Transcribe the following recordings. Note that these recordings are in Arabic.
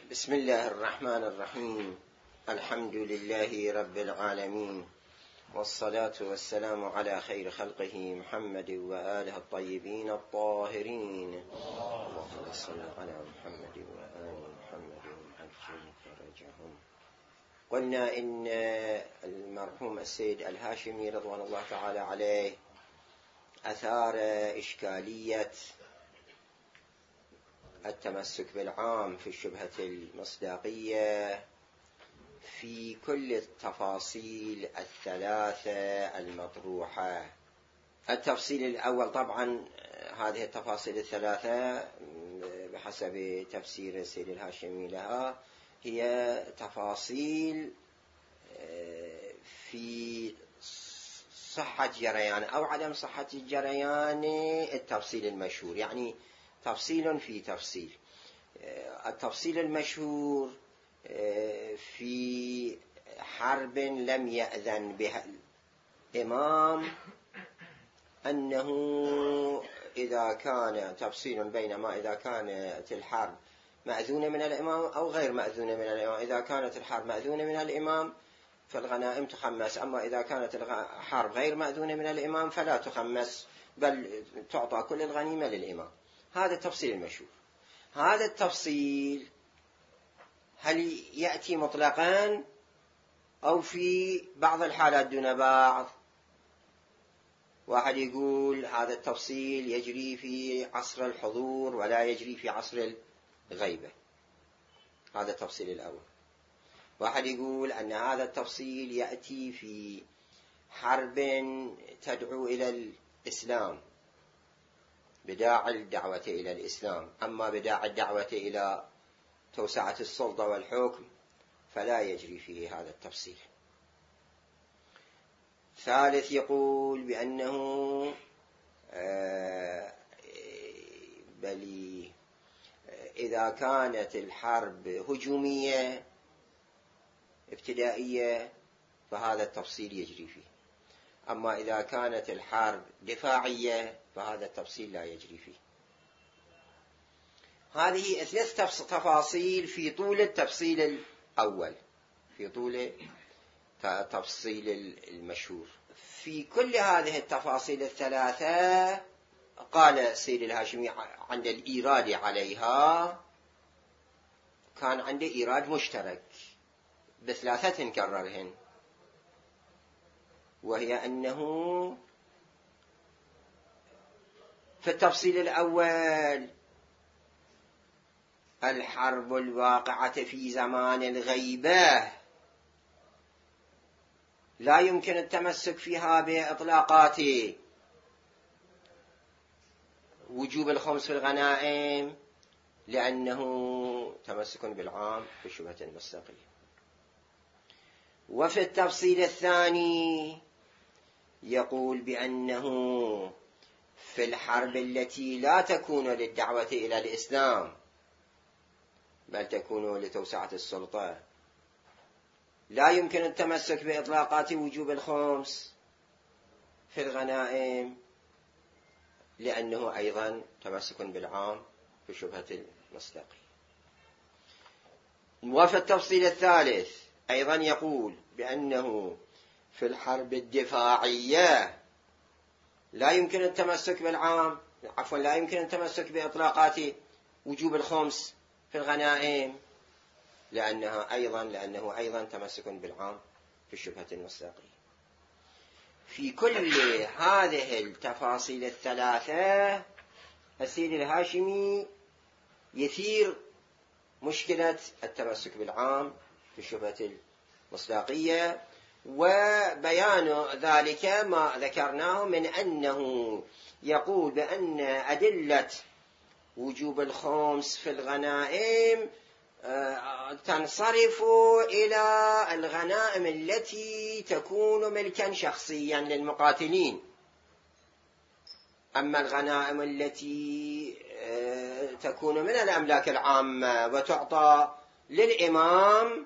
بسم الله الرحمن الرحيم. الحمد لله رب العالمين، والصلاة والسلام على خير خلقه محمد وآله الطيبين الطاهرين. اللهم صل على محمد وآل محمد وعجل فرجهم. قلنا إن المرحوم السيد الهاشمي رضوان الله تعالى عليه أثار إشكالية التمسك بالعام في الشبهة المصداقية في كل التفاصيل الثلاثة المطروحة. التفصيل الأول طبعا هذه التفاصيل الثلاثة بحسب تفسير السيد الهاشمي لها هي تفاصيل في صحة جريان أو عدم صحة جريان التفصيل المشهور، يعني تفصيل في تفصيل. التفصيل المشهور في حرب لم يأذن بها الإمام أنه إذا كان تفصيل بينما إذا كانت الحرب مأذونة من الإمام أو غير مأذونة من الإمام. إذا كانت الحرب مأذونة من الإمام فالغنائم تخمس، أما إذا كانت الحرب غير مأذونة من الإمام فلا تخمس، بل تعطى كل الغنيمة للإمام. هذا التفصيل المشهور. هذا التفصيل هل يأتي مطلقا أو في بعض الحالات دون بعض؟ واحد يقول هذا التفصيل يجري في عصر الحضور ولا يجري في عصر الغيبة. هذا التفصيل الأول. واحد يقول أن هذا التفصيل يأتي في حرب تدعو إلى الإسلام بداعي الدعوة إلى الإسلام، أما بداعي الدعوة إلى توسعة السلطة والحكم فلا يجري فيه هذا التفصيل. ثالث يقول بأنه بل إذا كانت الحرب هجومية ابتدائية فهذا التفصيل يجري فيه، أما إذا كانت الحرب دفاعية فهذا التفصيل لا يجري فيه. هذه ثلاث تفاصيل في طول التفصيل الأول، في طول التفصيل المشهور. في كل هذه التفاصيل الثلاثة قال السيد الهاشمي عند الإيراد عليها كان عنده إيراد مشترك بثلاثة نكررهن، وهي أنه في التفصيل الأول الحرب الواقعة في زمان الغيبة لا يمكن التمسك فيها بإطلاقات وجوب الخمس في الغنائم لأنه تمسك بالعام في الشبهة المصداقية. وفي التفصيل الثاني يقول بأنه في الحرب التي لا تكون للدعوة إلى الإسلام بل تكون لتوسعة السلطة لا يمكن التمسك بإطلاقات وجوب الخمس في الغنائم لأنه أيضا تمسك بالعام في شبهة المصداقية. وفي التفصيل الثالث أيضا يقول بأنه في الحرب الدفاعية لا يمكن التمسك بالعام لا يمكن التمسك بإطلاقات وجوب الخمس في الغنائم لأنه أيضا تمسك بالعام في الشبهة المصداقية. في كل هذه التفاصيل الثلاثة السيد الهاشمي يثير مشكلة التمسك بالعام في الشبهة المصداقية، وبيان ذلك ما ذكرناه من أنه يقول بأن أدلة وجوب الخمس في الغنائم تنصرف إلى الغنائم التي تكون ملكا شخصيا للمقاتلين، أما الغنائم التي تكون من الأملاك العامة وتعطى للإمام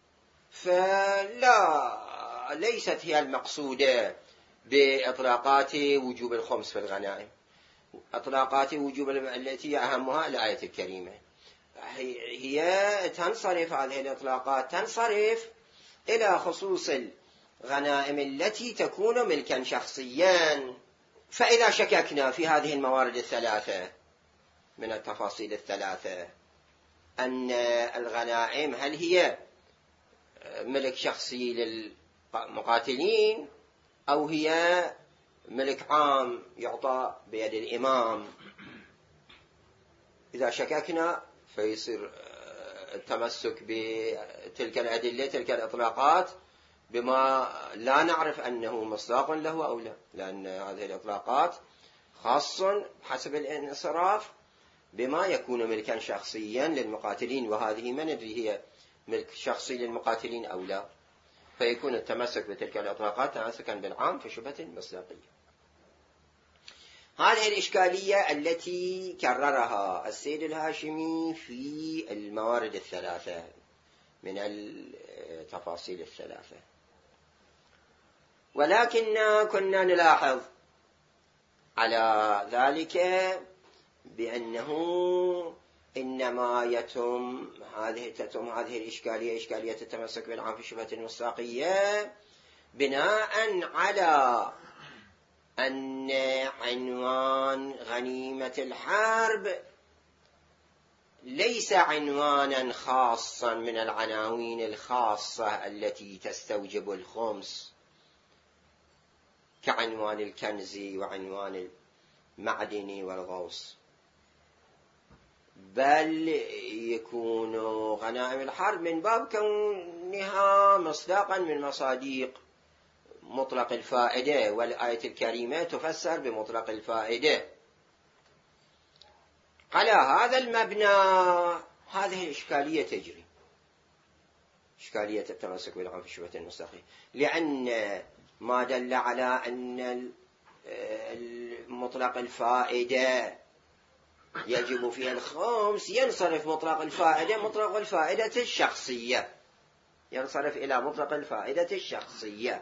ليست هي المقصودة بإطلاقات وجوب الخمس في الغنائم. إطلاقات وجوب التي أهمها الآية الكريمة هي تنصرف، هذه الإطلاقات تنصرف إلى خصوص الغنائم التي تكون ملكا شخصيا. فإذا شككنا في هذه الموارد الثلاثة من التفاصيل الثلاثة أن الغنائم هل هي ملك شخصي للمقاتلين أو هي ملك عام يعطى بيد الإمام، إذا شككنا فيصير التمسك بتلك الأدلة تلك الإطلاقات بما لا نعرف أنه مصداق له أو لا، لأن هذه الإطلاقات خاص حسب الانصراف بما يكون ملكا شخصيا للمقاتلين، وهذه ما ندري هي ملك شخصي للمقاتلين أو لا، فيكون التمسك بتلك الإطلاقات تمسكا بالعام في شبهة المصداقية. هذه الإشكالية التي كررها السيد الهاشمي في الموارد الثلاثة من التفاصيل الثلاثة، ولكن كنا نلاحظ على ذلك بأنه إنما يتم هذه الإشكالية، إشكالية التمسك بالعام في شبهة المصداقية، بناء على أن عنوان غنيمة الحرب ليس عنوانا خاصا من العناوين الخاصة التي تستوجب الخمس كعنوان الكنز وعنوان المعدن والغوص، بل يكون غنائم الحرب من باب كونها مصداقا من مصاديق مطلق الفائدة، والآية الكريمة تفسر بمطلق الفائدة. على هذا المبنى هذه الإشكالية تجري، إشكالية التمسك بالعام في شبهة المصداقية، لأن ما دل على أن مطلق الفائدة يجب فيها الخمس ينصرف مطلق الفائدة الشخصية، ينصرف إلى مطلق الفائدة الشخصية،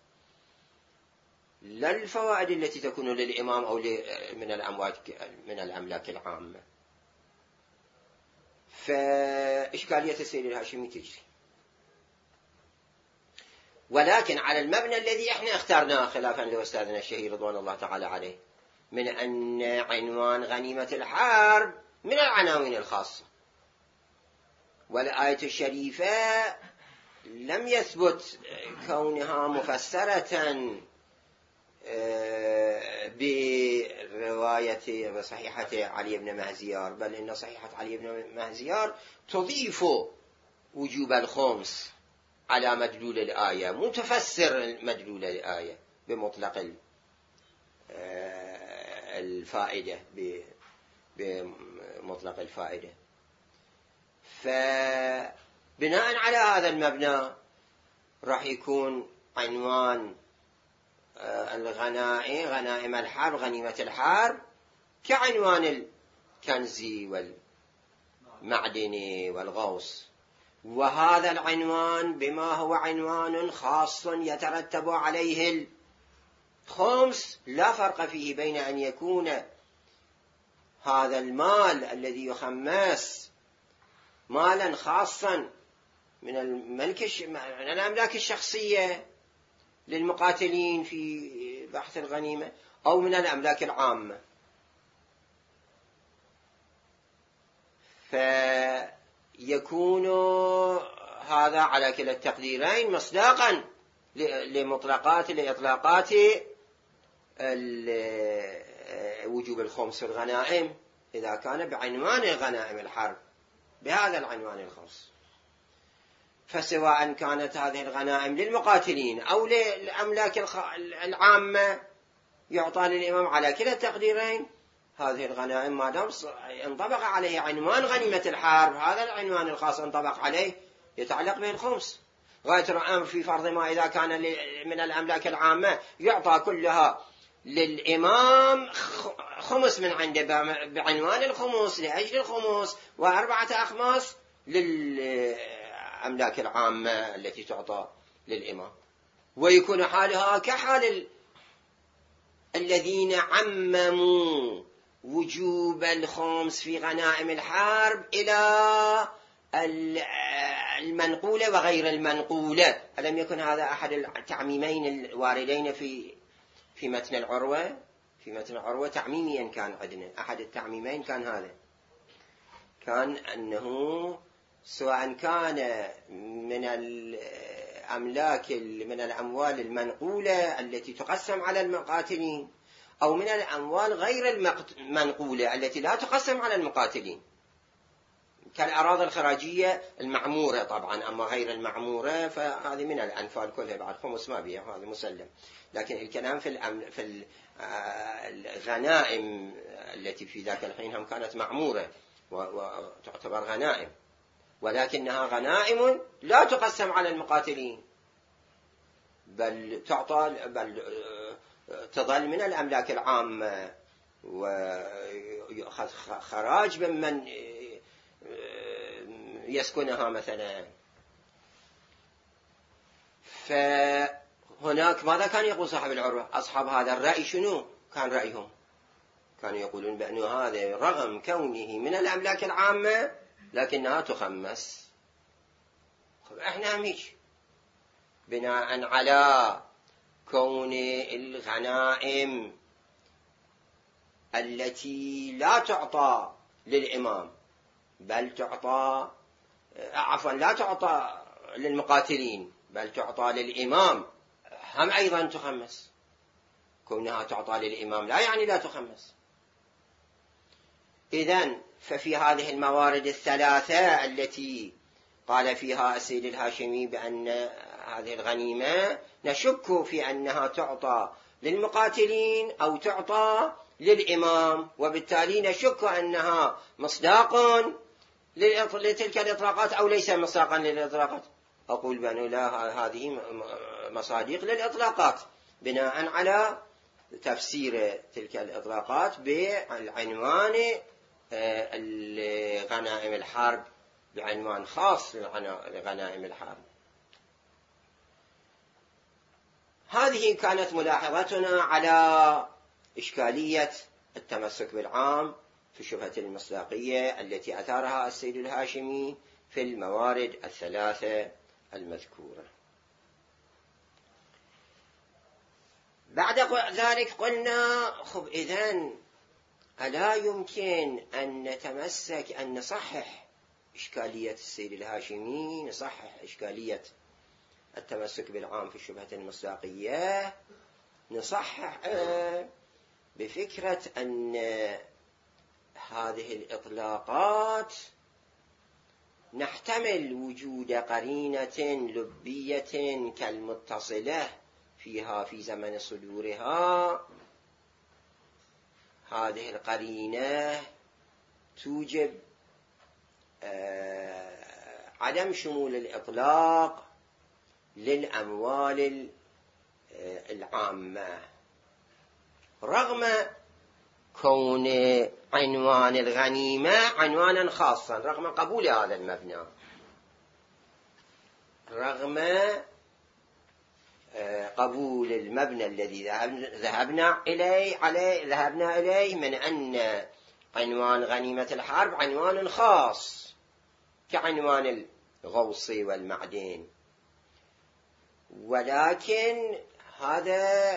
لا الفوائد التي تكون للإمام أو من الأملاك العامة. فإشكالية السيد الهاشمي تجري، ولكن على المبنى الذي احنا اخترناه خلافا لأستاذنا الشهير رضوان الله تعالى عليه، من أن عنوان غنيمة الحرب من العناوين الخاصة، والآية الشريفة لم يثبت كونها مفسرة برواية بصحيحة علي بن مهزيار، بل إن صحيحة علي بن مهزيار تضيف وجوب الخمس على مدلول الآية، متفسر مدلول الآية بمطلق الفائدة، بمطلق الفائدة. فبناء على هذا المبنى راح يكون عنوان غنائم الحرب غنيمة الحرب كعنوان الكنز والمعدن والغوص، وهذا العنوان بما هو عنوان خاص يترتب عليه الخمس، لا فرق فيه بين أن يكون هذا المال الذي يخمس مالا خاصا من الأملاك الشخصية للمقاتلين في بحث الغنيمة أو من الأملاك العامة. فيكون هذا على كلا التقديرين مصداقا لإطلاقات وجوب الخمس في الغنائم إذا كان بعنوان غنائم الحرب بهذا العنوان الخاص. فسواء كانت هذه الغنائم للمقاتلين أو للأملاك العامة يعطى للإمام على كلا التقديرين، هذه الغنائم ما دام انطبق عليه عنوان غنيمة الحرب، هذا العنوان الخاص انطبق عليه يتعلق به الخمس. غاية الأمر في فرض ما إذا كان من الأملاك العامة يعطى كلها للإمام خمس من عنده بعنوان الخمس لأجل الخمس، وأربعة أخماس للأملاك العامة التي تعطى للإمام، ويكون حالها كحال الذين عمموا وجوب الخمس في غنائم الحرب إلى المنقولة وغير المنقولة. ألم يكن هذا أحد التعميمين الواردين في متن العروة؟ في متن العروة تعميميا كان عندنا أحد التعميمين كان هذا، كان أنه سواء كان من الأملاك من الأموال المنقولة التي تقسم على المقاتلين أو من الأموال غير المنقولة التي لا تقسم على المقاتلين، كالأراضي الخراجية المعمورة طبعا، أما غير المعمورة فهذه من الأنفال كلها بعد خمس ما بها، هذا مسلم. لكن الكلام في الغنائم التي في ذاك الحين هم كانت معمورة وتعتبر غنائم، ولكنها غنائم لا تقسم على المقاتلين، بل تظل من الأملاك العامة ويأخذ خراج ممن يسكنها مثلا. فهناك ماذا كان يقول صاحب العروة؟ أصحاب هذا الرأي شنو كان رأيهم؟ كانوا يقولون بأن هذا رغم كونه من الأملاك العامة لكنها تخمس. احنا هم هيك بناء على كون الغنائم التي لا تعطى للإمام بل تعطى لا تعطى للمقاتلين بل تعطى للإمام، هم أيضا تخمس. كونها تعطى للإمام لا يعني لا تخمس. إذن ففي هذه الموارد الثلاثة التي قال فيها السيد الهاشمي بأن هذه الغنيمة نشك في أنها تعطى للمقاتلين أو تعطى للإمام، وبالتالي نشك أنها مصداق لتلك الإطلاقات أو ليس مصداقا للإطلاقات. أقول بأنه لا، هذه مصادق للإطلاقات بناء على تفسير تلك الإطلاقات بالعنوان غنائم الحرب، بعنوان خاص لغنائم الحرب. هذه كانت ملاحظتنا على إشكالية التمسك بالعام في الشبهة المصداقية التي أثارها السيد الهاشمي في الموارد الثلاثة المذكورة. بعد ذلك قلنا خب إذن ألا يمكن أن نتمسك أن نصحح إشكالية السيد الهاشمي، نصحح إشكالية التمسك بالعام في الشبهة المصداقية، نصحح بفكرة أن هذه الإطلاقات نحتمل وجود قرينة لبية كالمتصلة فيها في زمن صدورها. هذه القرينة توجب عدم شمول الإطلاق للأموال العامة، رغم كون عنوان الغنيمة عنوانا خاصا، رغم قبول هذا المبنى، رغم قبول المبنى الذي ذهبنا إليه من أن عنوان غنيمة الحرب عنوان خاص كعنوان الغوص والمعدن. ولكن هذا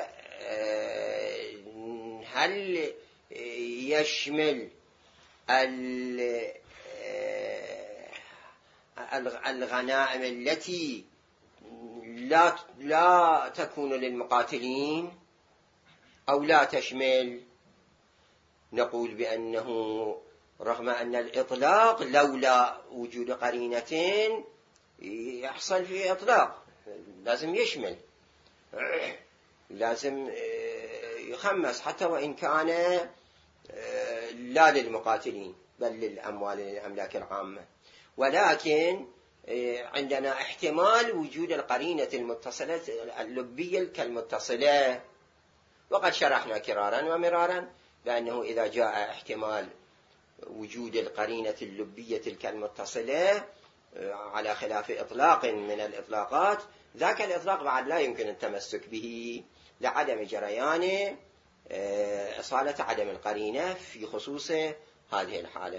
هل يشمل الغنائم التي لا تكون للمقاتلين أو لا تشمل؟ نقول بأنه رغم أن الإطلاق لولا وجود قرينتين يحصل فيه إطلاق، لازم يشمل، لازم يخمس حتى وإن كان لا للمقاتلين بل للأموال الأملاك العامة. ولكن عندنا احتمال وجود القرينة المتصلة اللبية كالمتصلة، وقد شرحنا كرارا ومرارا بأنه إذا جاء احتمال وجود القرينة اللبية كالمتصلة على خلاف إطلاق من الإطلاقات، ذاك الإطلاق بعد لا يمكن التمسك به لعدم جريان إصالة عدم القرينة في خصوص هذه الحالة.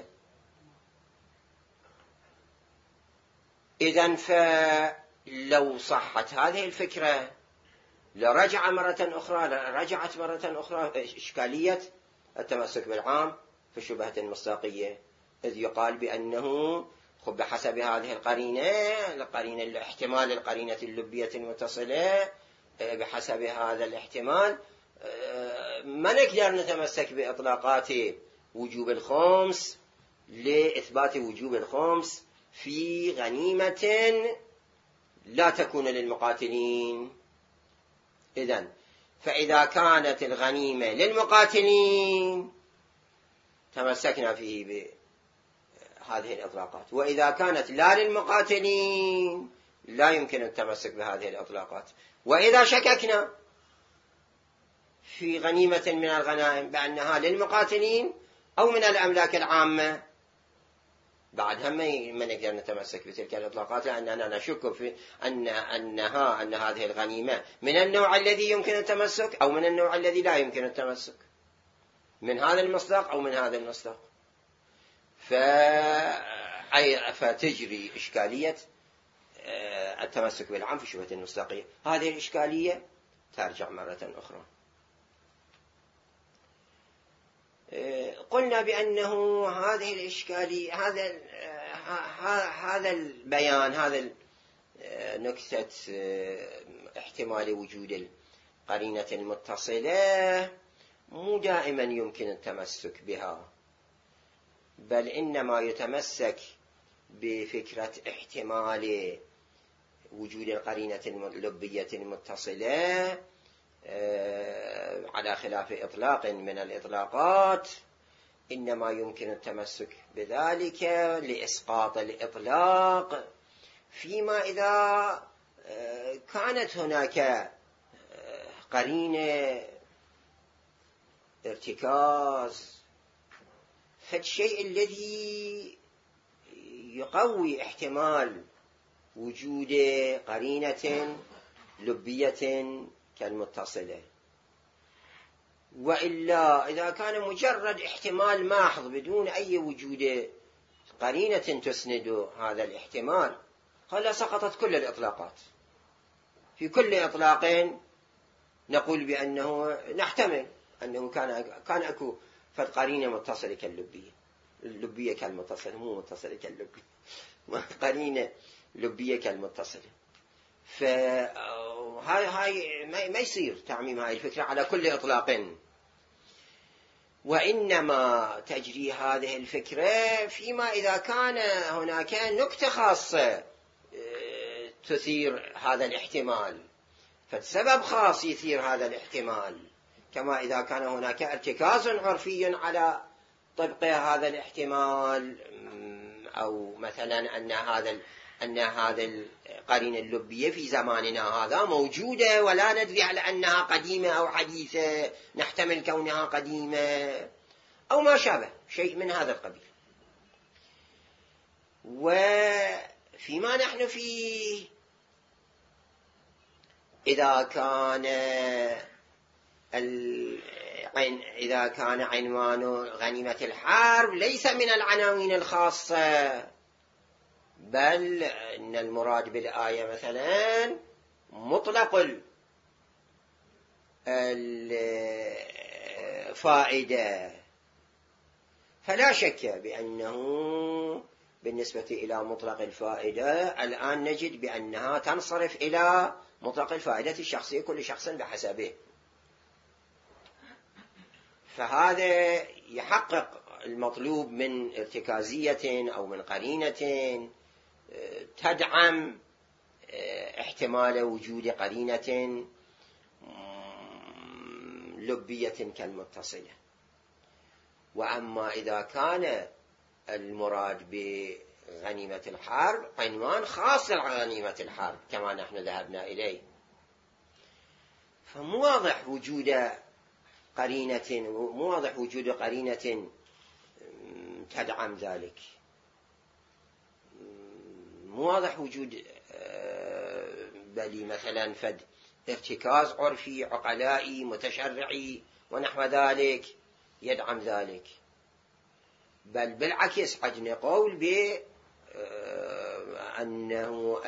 إذن فلو صحت هذه الفكرة رجعت مرة أخرى إشكالية التمسك بالعام في الشبهة المصداقية، إذ يقال بأنه بحسب هذه القرينة الاحتمال القرينة اللبية المتصلة، بحسب هذا الاحتمال ما نقدر نتمسك بإطلاقات وجوب الخمس لإثبات وجوب الخمس في غنيمة لا تكون للمقاتلين. إذن فإذا كانت الغنيمة للمقاتلين تمسكنا فيه بهذه الإطلاقات، وإذا كانت لا للمقاتلين لا يمكن التمسك بهذه الإطلاقات. وإذا شككنا في غنيمة من الغنائم بأنها للمقاتلين أو من الأملاك العامة بعدها ما نقدر نتمسك بتلك الإطلاقات، لأننا نشك في أن هذه الغنيمة من النوع الذي يمكن التمسك أو من النوع الذي لا يمكن التمسك، من هذا المصداق أو من هذا المصداق. فتجري إشكالية التمسك بالعام في الشبهة المصداقية. هذه الإشكالية ترجع مرة أخرى. قلنا بأنه هذه الإشكالية، هذا البيان، هذا نكتة احتمال وجود القرينة المتصلة مو دائما يمكن التمسك بها، بل إنما يتمسك بفكرة احتمال وجود القرينة اللبية المتصلة على خلاف إطلاق من الإطلاقات، إنما يمكن التمسك بذلك لإسقاط الإطلاق فيما إذا كانت هناك قرينة ارتكاز، فالشيء الذي يقوي احتمال وجود قرينة لبية كالمتصلة. وإلا إذا كان مجرد احتمال محض بدون أي وجود قرينة تسند هذا الاحتمال، هلا سقطت كل الإطلاقات. في كل إطلاق نقول بأنه نحتمل أنه كان أكو فالقرينة متصلة كاللبية، اللبية كالمتصلة، مو متصلة كاللبية، قرينة لبية كالمتصلة. فهاي ما يصير تعميم هاي الفكرة على كل إطلاق، وإنما تجري هذه الفكرة فيما إذا كان هناك نكتة خاصة تثير هذا الاحتمال، فالسبب خاص يثير هذا الاحتمال، كما إذا كان هناك ارتكاز عرفي على طبق هذا الاحتمال، أو مثلا أن هذا القرينة اللبية في زماننا هذا موجودة ولا ندري على أنها قديمة أو حديثة، نحتمل كونها قديمة أو ما شابه شيء من هذا القبيل. وفيما نحن فيه إذا كان عنوان غنيمة الحرب ليس من العناوين الخاصة، بل إن المراد بالآية مثلا مطلق الفائدة، فلا شك بأنه بالنسبة إلى مطلق الفائدة الآن نجد بأنها تنصرف إلى مطلق الفائدة الشخصية، كل شخص بحسبه. فهذا يحقق المطلوب من ارتكازية أو من قرينة تدعم احتمال وجود قرينة لبية كالمتصلة. وأما إذا كان المراد بغنيمة الحرب عنوان خاص لغنيمة الحرب كما نحن ذهبنا إليه، فمو واضح وجود قرينة تدعم ذلك، مو واضح وجود بل مثلا فد ارتكاز عرفي عقلائي متشرعي ونحو ذلك يدعم ذلك، بل بالعكس عندنا قول بأنه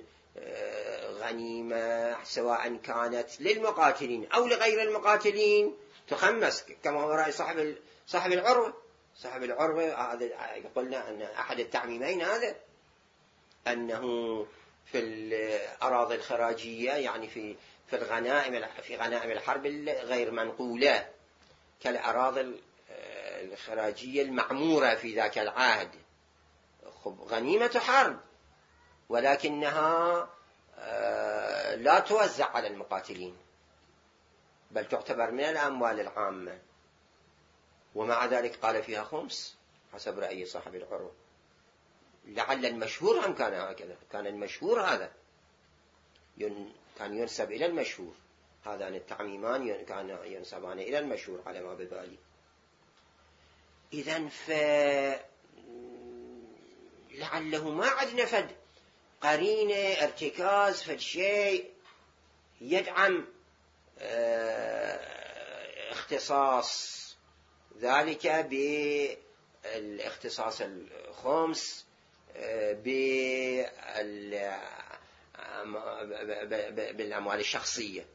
الغنيمة سواء كانت للمقاتلين أو لغير المقاتلين تخمس، كما هو رأي صاحب العروة. صاحب العروة هذا قلنا أن أحد التعميمين هذا أنه في الأراضي الخراجية، يعني في غنائم الحرب غير منقولة كالأراضي الخراجية المعمورة في ذاك العهد، غنيمة حرب، ولكنها لا توزع على المقاتلين بل تعتبر من الأموال العامة، ومع ذلك قال فيها خمس حسب رأي صاحب العروة. لعل المشهور هم كان هكذا، كان المشهور هذا كان ينسب إلى المشهور، هذان التعميمان كان ينسبان إلى المشهور على ما ببالي. إذن لعله ما عندنا فد قرينة ارتكاز فد شيء يدعم اختصاص ذلك بالاختصاص الخمس بالأموال الشخصية.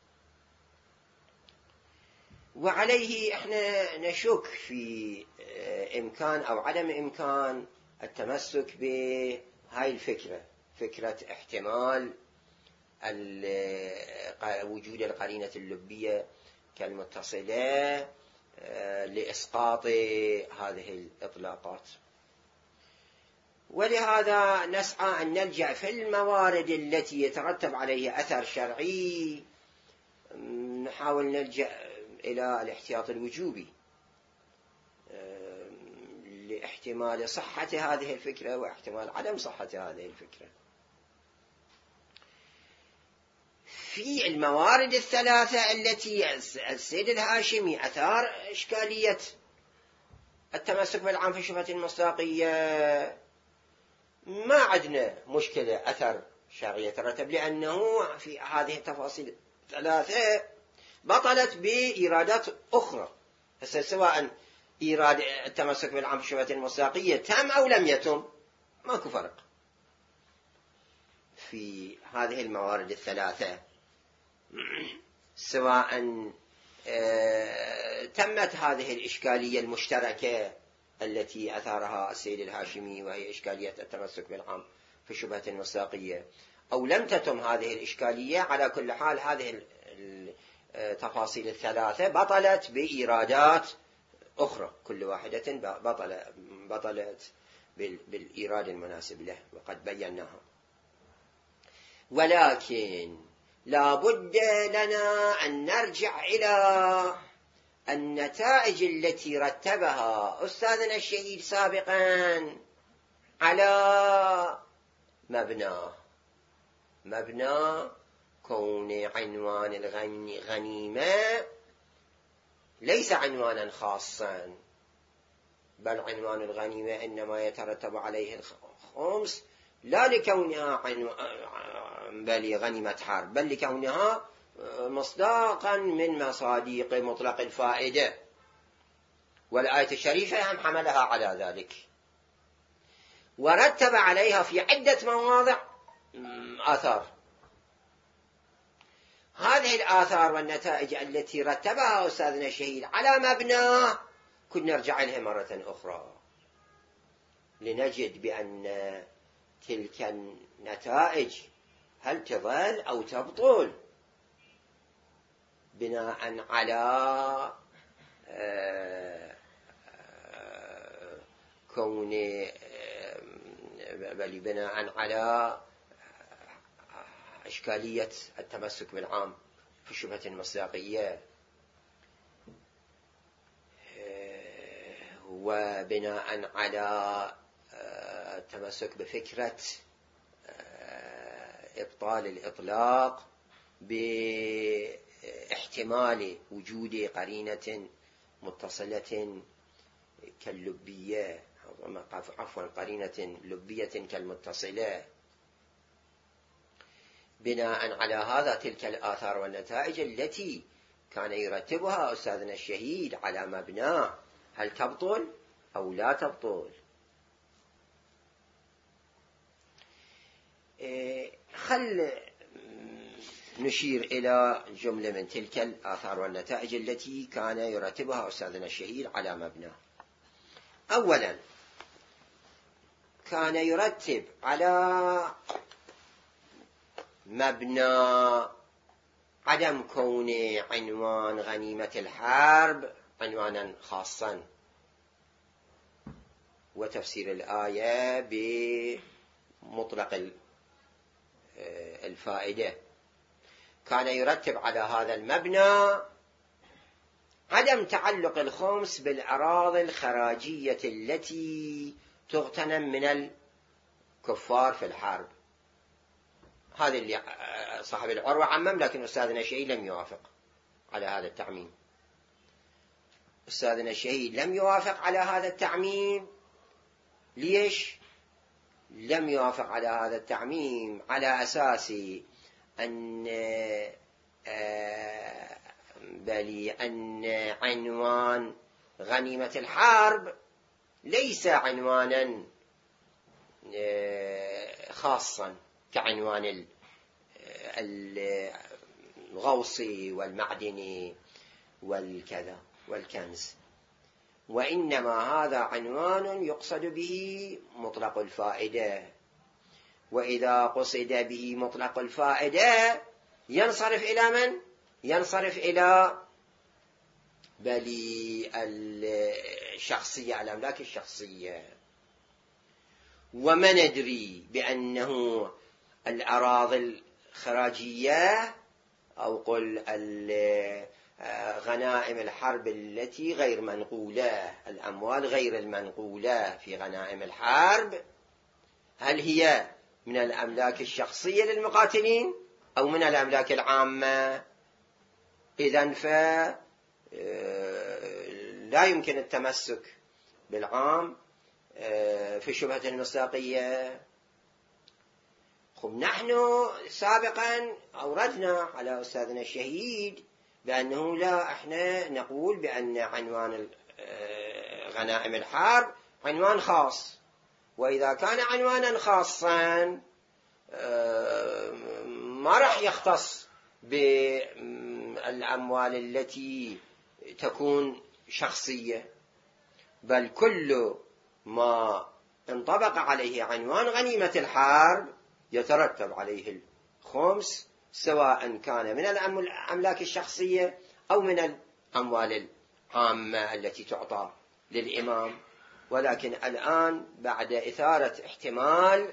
وعليه احنا نشك في إمكان أو عدم إمكان التمسك بهاي الفكرة، فكرة احتمال وجود القرينة اللبية كالمتصلة لإسقاط هذه الإطلاقات. ولهذا نسعى أن نلجأ في الموارد التي يترتب عليها أثر شرعي، نحاول نلجأ إلى الاحتياط الوجوبي لاحتمال صحة هذه الفكرة واحتمال عدم صحة هذه الفكرة. في الموارد الثلاثة التي السيد الهاشمي أثار إشكالية التمسك بالعام في شبهة المصداقية، ما عندنا مشكلة أثر شرعي يترتب، لأنه في هذه التفاصيل الثلاثة بطلت بإيرادات أخرى. سواء إيراد التمسك بالعام في شبهة المصداقية تم أو لم يتم ماكو فرق في هذه الموارد الثلاثة، سواء تمت هذه الإشكالية المشتركة التي أثارها السيد الهاشمي وهي إشكالية التمسك بالعام في شبهة المصداقية، أو لم تتم هذه الإشكالية. على كل حال هذه التفاصيل الثلاثة بطلت بإيرادات أخرى، كل واحدة بطلت بالإيراد المناسب له وقد بيناها. ولكن لا بد لنا أن نرجع إلى النتائج التي رتبها أستاذنا الشهيد سابقا على مبنى كون عنوان الغنيمة ليس عنوانا خاصا، بل عنوان الغنيمة إنما يترتب عليه الخمس لا لكونها بل غنيمة حرب، بل لكونها مصداقا من مصادق مطلق الفائدة، والآية الشريفة هم حملها على ذلك، ورتب عليها في عدة مواضع آثار. هذه الآثار والنتائج التي رتبها أستاذنا الشهيد على مبنى كنا نرجع لها مرة أخرى لنجد بأن تلك النتائج هل تظل أو تبطل بناء على بناء على إشكالية التمسك بالعام في شبهة المصداقية، وبناء على التمسك بفكرة إبطال الإطلاق باحتمال وجود قرينة متصلة كاللبية، قرينة لبية كالمتصلة. بناء على هذا تلك الآثار والنتائج التي كان يرتبها أستاذنا الشهيد على مبناه، هل تبطل أو لا تبطل؟ خل نشير إلى جملة من تلك الآثار والنتائج التي كان يرتبها أستاذنا الشهيد على مبناه. أولا، كان يرتب على مبنى عدم كون عنوان غنيمة الحرب عنوانا خاصا، وتفسير الآية بمطلق الفائدة. كان يرتب على هذا المبنى عدم تعلق الخمس بالأراضي الخراجية التي تغتنم من الكفار في الحرب. هذا اللي صاحب العروة عمم، لكن أستاذنا الشهيد لم يوافق على هذا التعميم. أستاذنا الشهيد لم يوافق على هذا التعميم. ليش لم يوافق على هذا التعميم؟ على أساس أن عنوان غنيمة الحرب ليس عنوانا خاصا كعنوان الغوصي والمعدني والكذا والكنز، وإنما هذا عنوان يقصد به مطلق الفائدة. وإذا قصد به مطلق الفائدة ينصرف إلى من؟ ينصرف إلى الشخصية، الأملاك الشخصية. وما ندري بأنه الأراضي الخراجية أو قل غنائم الحرب التي غير منقولة، الأموال غير المنقولة في غنائم الحرب، هل هي من الأملاك الشخصية للمقاتلين أو من الأملاك العامة؟ إذن فلا يمكن التمسك بالعام في شبهة المصداقية. نحن سابقا أوردنا على أستاذنا الشهيد بأنه لا، احنا نقول بأن عنوان غنائم الحرب عنوان خاص، وإذا كان عنوانا خاصا ما راح يختص بالأموال التي تكون شخصية، بل كل ما انطبق عليه عنوان غنيمة الحرب يترتب عليه الخمس، سواء كان من الأملاك الشخصية أو من الأموال العامة التي تعطى للإمام. ولكن الآن بعد إثارة احتمال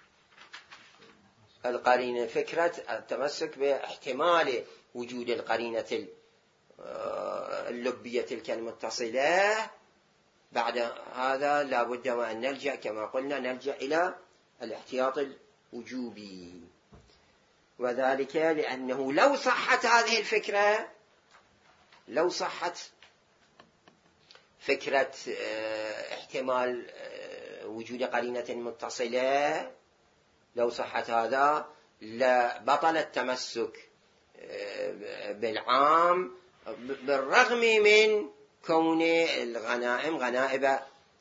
القرينة، فكرة التمسك باحتمال وجود القرينة اللبية تلك المتصلة، بعد هذا لا بد وأن نلجأ كما قلنا، نلجأ إلى الاحتياط الوجوبي. وذلك لأنه لو صحت هذه الفكرة، لو صحت فكرة احتمال وجود قرينة متصلة، لو صحت هذا لبطل التمسك بالعام، بالرغم من كون الغنائم غنائم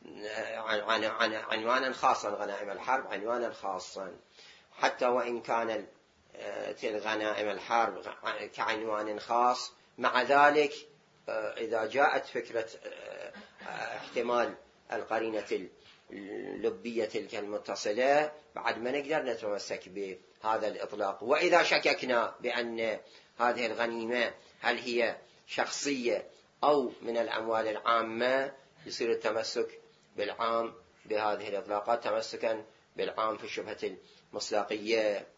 عنوانا خاصا، غنائم الحرب عنوانا خاصا، حتى وإن كان غنائم الحرب كعنوان خاص. مع ذلك إذا جاءت فكرة احتمال القرينة اللبية تلك المتصلة، بعد ما نقدر نتمسك بهذا الإطلاق. وإذا شككنا بأن هذه الغنيمة هل هي شخصية أو من الأموال العامة، يصير التمسك بالعام بهذه الإطلاقات تمسكا بالعام في شبهة المصداقية.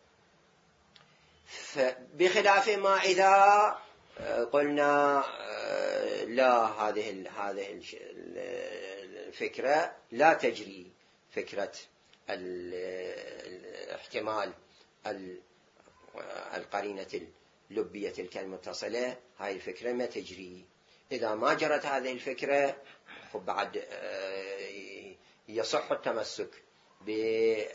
بخلاف ما إذا قلنا لا، هذه الفكرة لا تجري، فكرة الاحتمال القرينة اللبية تلك المتصلة، هاي الفكرة ما تجري. إذا ما جرت هذه الفكرة بعد يصح التمسك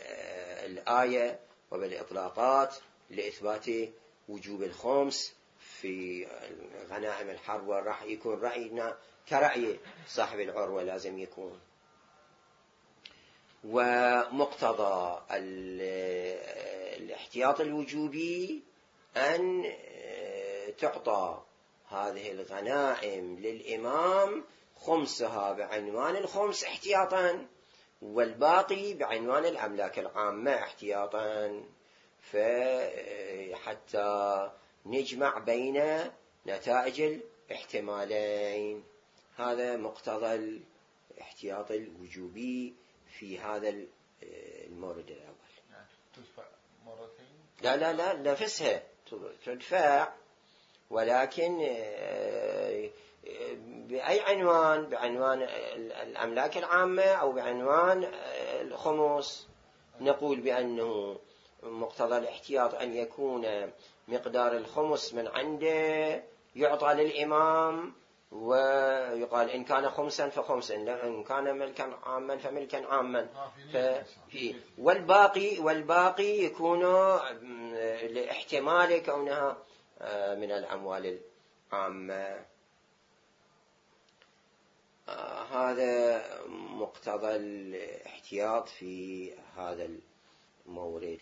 بالآية وبالإطلاقات لإثبات وجوب الخمس في غنائم الحرب، وراح يكون رأينا كرأي صاحب العروة لازم يكون. ومقتضى الاحتياط الوجوبي أن تعطى هذه الغنائم للإمام خمسها بعنوان الخمس احتياطا، والباقي بعنوان الأملاك العامة احتياطا، حتى نجمع بين نتائج الاحتمالين. هذا مقتضى الاحتياط الوجوبي في هذا المورد الأول. تدفع مرتين؟ لا نفسها تدفع، ولكن بأي عنوان؟ بعنوان الأملاك العامة أو بعنوان الخمس. نقول بأنه مقتضى الاحتياط أن يكون مقدار الخمس من عنده يعطى للإمام، ويقال إن كان خمسا فخمسا، إن كان ملكا عاما فملكا عاما، والباقي يكون لاحتمال كونها من الأموال العامة. هذا مقتضى الاحتياط في هذا المورد.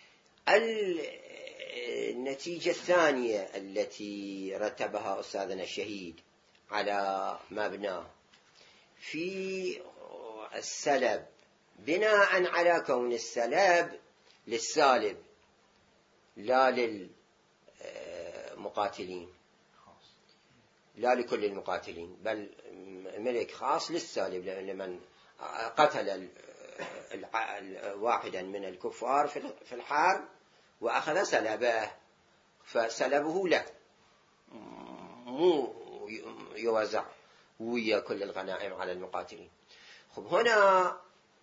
النتيجة الثانية التي رتبها أستاذنا الشهيد على مبناه في السلب، بناء على كون السلب للسالب لا للمقاتلين، لا لكل المقاتلين، بل ملك خاص للسالب، لمن قتل واحدا من الكفار في الحرب وأخذ سلبه، فسلبه له، مو يوزع ويا كل الغنائم على المقاتلين. خب هنا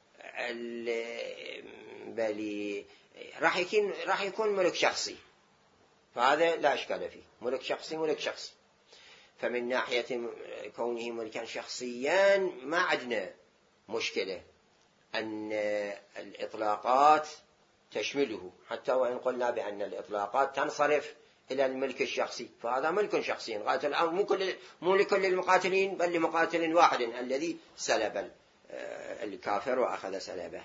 بلي راح يكون ملك شخصي، فهذا لا إشكال فيه، ملك شخصي. فمن ناحية كونه ملكا شخصيا ما عندنا مشكلة أن الإطلاقات تشمله، حتى وإن قلنا بأن الإطلاقات تنصرف إلى الملك الشخصي، فهذا ملك شخصي غاية الأمر، مو لكل المقاتلين، بل لمقاتل واحد الذي سلب الكافر وأخذ سلبه.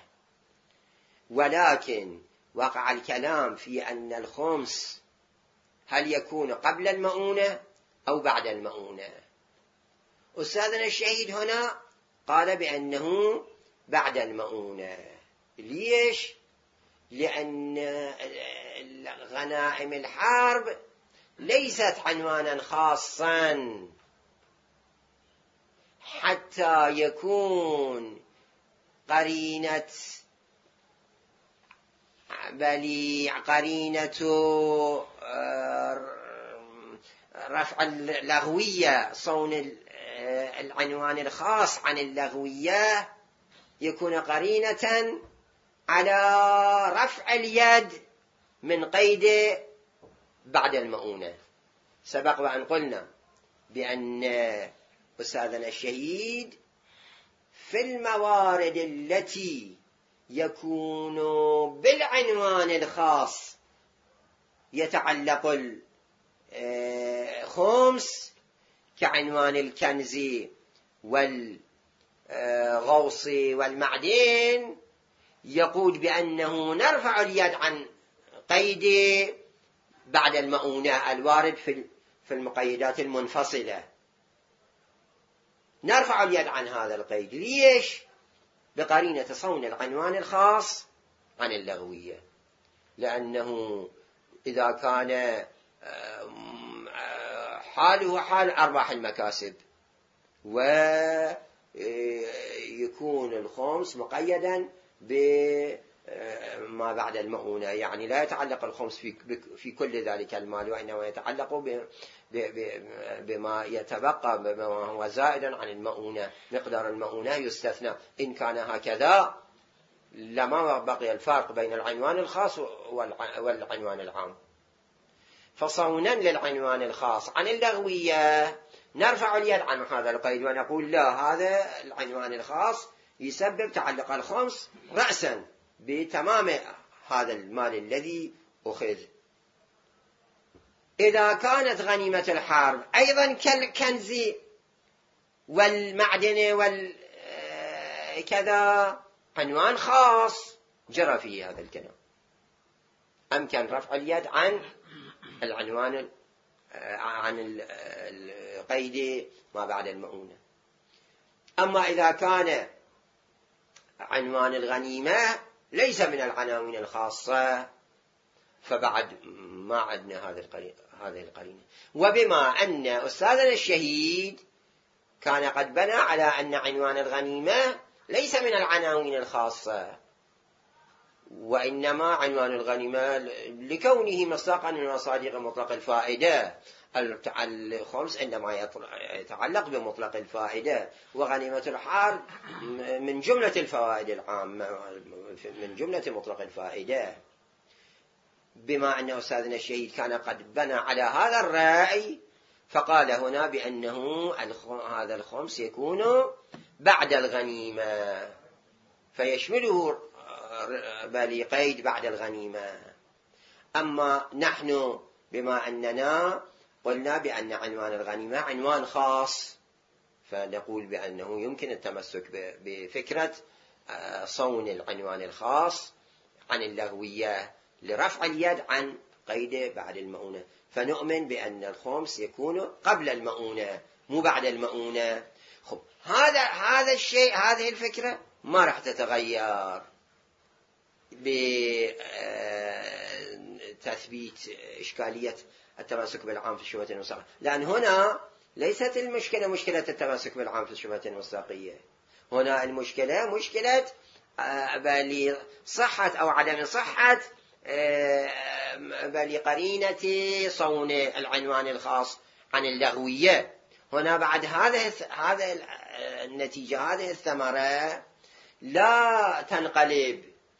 ولكن وقع الكلام في أن الخمس هل يكون قبل المؤونة أو بعد المؤونة. أستاذنا الشهيد هنا قال بأنه بعد المؤونة. ليش؟ لأن غنائم الحرب ليست عنوانا خاصا حتى يكون قرينة رفع اللغوية، صون العنوان الخاص عن اللغوية، يكون قرينة على رفع اليد من قيد بعد المؤونة. سبق وأن قلنا بأن أستاذنا الشهيد في الموارد التي يكون بالعنوان الخاص يتعلق الخمس كعنوان الكنز والغوص والمعدن، يقول بأنه نرفع اليد عن قيد بعد المؤونة الوارد في المقيدات المنفصلة، نرفع اليد عن هذا القيد. ليش؟ بقرينة صون العنوان الخاص عن اللغوية، لأنه إذا كان حاله حال أرباح المكاسب ويكون الخمس مقيدا بما بعد المؤونة، يعني لا يتعلق الخمس في كل ذلك المال، وإنما يتعلق بما يتبقى، بما هو زائد عن المؤونة. مقدار المؤونة يستثنى. إن كان هكذا لما بقي الفرق بين العنوان الخاص والعنوان العام. فصونا للعنوان الخاص عن اللغوية نرفع اليد عن هذا القيد ونقول لا، هذا العنوان الخاص يسبب تعلق الخمس رأسا بتمام هذا المال الذي أخذ. إذا كانت غنيمة الحرب أيضا كالكنز والمعدن والكذا عنوان خاص جرى فيه هذا الكلام، أمكن رفع اليد عن العنوان عن القيد ما بعد المؤونة. أما إذا كان عنوان الغنيمة ليس من العناوين الخاصة فبعد ما عندنا هذه القرينة. وبما أن أستاذنا الشهيد كان قد بنى على أن عنوان الغنيمة ليس من العناوين الخاصة، وإنما عنوان الغنيمة لكونه مصداقا من مصادق مطلق الفائدة، الخمس عندما يتعلق بمطلق الفائدة، وغنيمة الحرب من جملة الفوائد العامة، من جملة مطلق الفائدة. بما أن أستاذنا الشهيد كان قد بنى على هذا الرأي فقال هنا بأنه هذا الخمس يكون بعد الغنيمة، فيشمله بقيد بعد الغنيمة. أما نحن بما أننا قلنا بأن عنوان الغنيمة عنوان خاص، فنقول بأنه يمكن التمسك بفكرة صون العنوان الخاص عن اللغوية لرفع اليد عن قيد بعد المؤونة، فنؤمن بأن الخمس يكون قبل المؤونة مو بعد المؤونة. خب هذا الشيء، هذه الفكرة ما راح تتغير بتثبيت إشكالية التمسك بالعام في الشبهة المصداقية، لأن هنا ليست المشكلة مشكلة التمسك بالعام في الشبهة المصداقية، هنا المشكلة مشكلة صحة أو عدم صحة بقرينة صون العنوان الخاص عن اللغوية. هنا بعد هذا النتيجة، هذه الثمرة لا تنقلب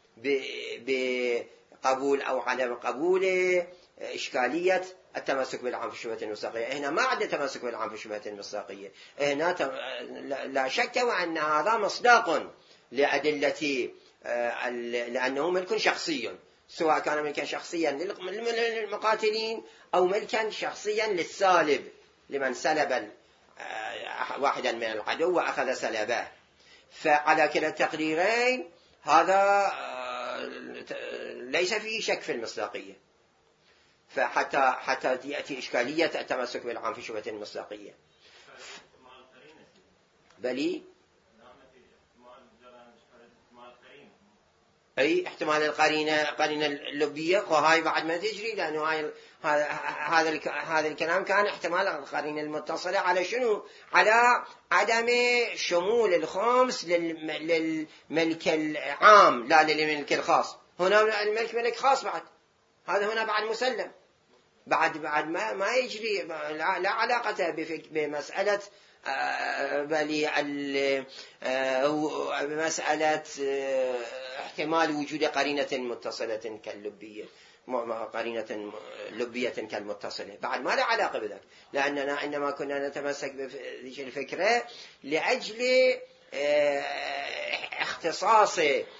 بقبول أو عدم قبول إشكالية التمسك بالعام في الشبهة المصداقية. هنا ما عندنا تمسك بالعام في الشبهة المصداقية، هنا لا شك وأن هذا مصداق لأدلة، لأنه ملك شخصي، سواء كان ملكا شخصيا للمقاتلين أو ملكا شخصيا للسالب، لمن سلب واحدا من العدو وأخذ سلبه. فعلى كلا التقديرين هذا ليس فيه شك في المصداقية، حتى يأتي إشكالية التمسك بالعام في شبهة المصداقية. بلي أي احتمال قرينة اللبية، وهاي بعد ما تجري، لأنه هذا الكلام كان احتمال القرينة المتصلة على شنو؟ على عدم شمول الخمس للملك العام لا للملك الخاص. هنا الملك ملك خاص بعد، هذا هنا بعد مسلم، بعد ما يجري، لا علاقة بمسألة مسألة احتمال وجود قرينة متصلة كاللبية، قرينة لبية كالمتصلة، بعد ما لا علاقة بذلك، لأننا إنما كنا نتمسك بهذه الفكرة لأجل اختصاص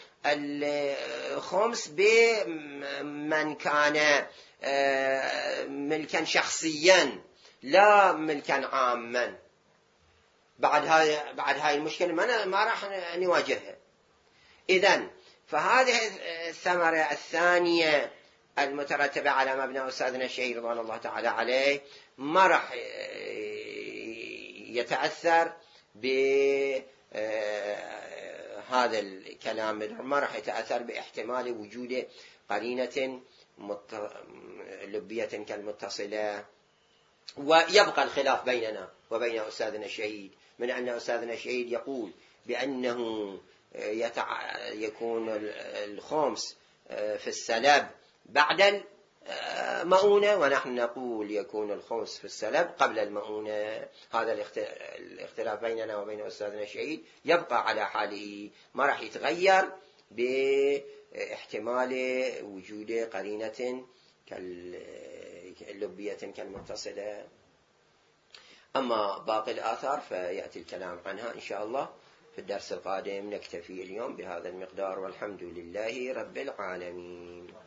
الخمس بمن كان ملكا شخصيا لا ملكا عاما. بعد هاي المشكلة ما راح نواجهها. إذن فهذه الثمرة الثانية المترتبة على مبنى أستاذنا الشهيد رضوان الله تعالى عليه ما راح يتأثر بهذا الكلام، ما راح يتأثر باحتمال وجود قرينة لبية كالمتصلة. ويبقى الخلاف بيننا وبين أستاذنا الشهيد، من أن أستاذنا الشهيد يقول بأنه يكون الخمس في السلب بعد المؤونة، ونحن نقول يكون الخمس في السلب قبل المؤونة. هذا الاختلاف بيننا وبين أستاذنا الشهيد يبقى على حاله، ما راح يتغير باحتمال وجود قرينة كاللبية كالمتصلة. أما باقي الآثار فيأتي الكلام عنها إن شاء الله في الدرس القادم. نكتفي اليوم بهذا المقدار، والحمد لله رب العالمين.